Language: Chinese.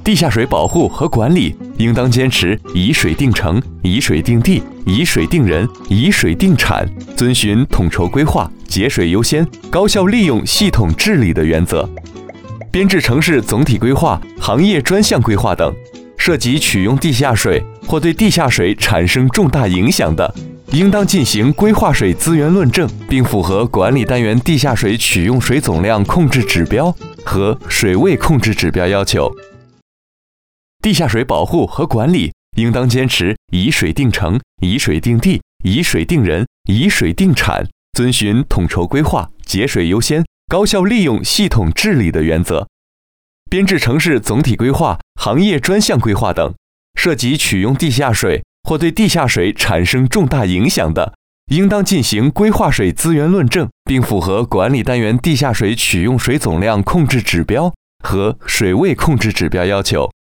地下水保护和管理应当坚持以水定城、以水定地、以水定人、以水定产，遵循统筹规划、节水优先、高效利用系统治理的原则。编制城市总体规划、行业专项规划等，涉及取用地下水或对地下水产生重大影响的，应当进行规划水资源论证，并符合管理单元地下水取用水总量控制指标和水位控制指标要求。地下水保护和管理应当坚持以水定城、以水定地、以水定人、以水定产，遵循统筹规划、节水优先、高效利用系统治理的原则。编制城市总体规划、行业专项规划等，涉及取用地下水或对地下水产生重大影响的，应当进行规划水资源论证，并符合管理单元地下水取用水总量控制指标和水位控制指标要求。